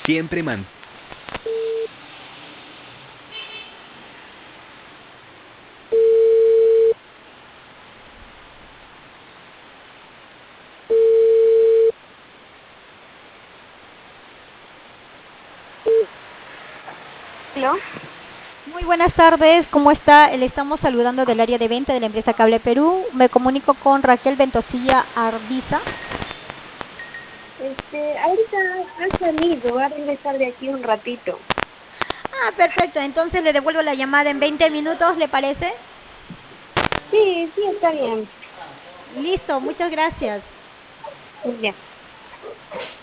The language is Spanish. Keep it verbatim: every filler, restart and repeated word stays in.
Siempre man. ¿Aló? Muy buenas tardes, ¿cómo está? Le estamos saludando del área de venta de la empresa Cable Perú. Me comunico con Raquel Ventosilla Arbiza. Este, ahorita ha salido, va a regresar de aquí un ratito. Ah, perfecto, entonces le devuelvo la llamada en veinte minutos, ¿le parece? Sí, sí, está bien. Listo, muchas gracias. Ya.